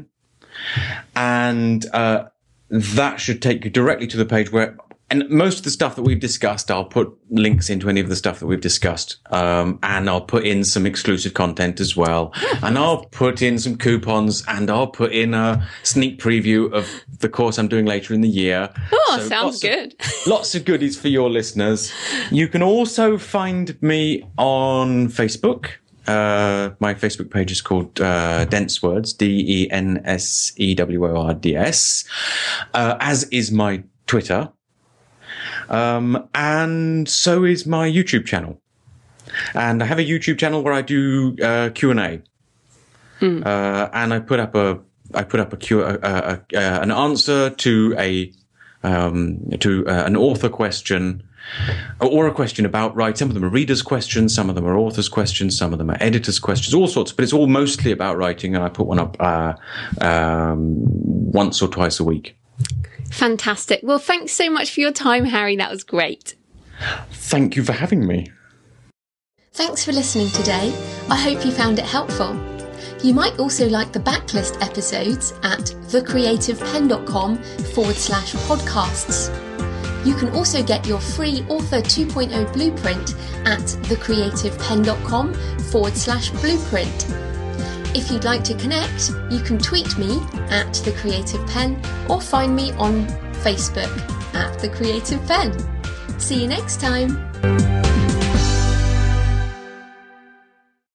And uh, that should take you directly to the page where, and most of the stuff that we've discussed, I'll put links into any of the stuff that we've discussed. Um, and I'll put in some exclusive content as well. And I'll put in some coupons, and I'll put in a sneak preview of the course I'm doing later in the year. Oh, so sounds good. Of, lots of goodies for your listeners. You can also find me on Facebook. Uh, my Facebook page is called uh, Dense Words, D E N S E W O R D S, uh, as is my Twitter. Um, and so is my YouTube channel. And I have a YouTube channel where I do uh, Q and A. Mm. Uh, and I put up a, I put up a Q, a, a, a, an answer to a, um, to uh, an author question, or a question about writing. Some of them are readers' questions, some of them are authors' questions, some of them are editors' questions, all sorts. But it's all mostly about writing, and I put one up uh, um, once or twice a week. Fantastic. Well, thanks so much for your time, Harry. That was great. Thank you for having me. Thanks for listening today. I hope you found it helpful. You might also like the backlist episodes at thecreativepen.com forward slash podcasts. You can also get your free Author two point oh blueprint at thecreativepen.com forward slash blueprint. If you'd like to connect, you can tweet me at The Creative Pen or find me on Facebook at The Creative Pen. See you next time.